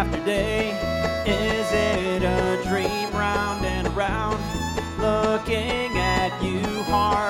after day. Is it a dream round and around? Looking at you hard